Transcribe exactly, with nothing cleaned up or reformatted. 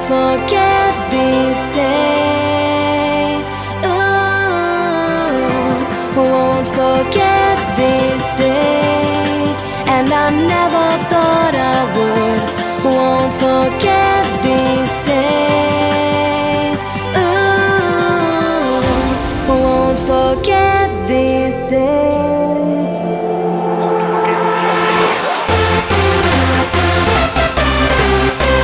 forget these days. Ooh, won't forget these days. And I never thought I would. Won't forget these days. Ooh, won't forget these days.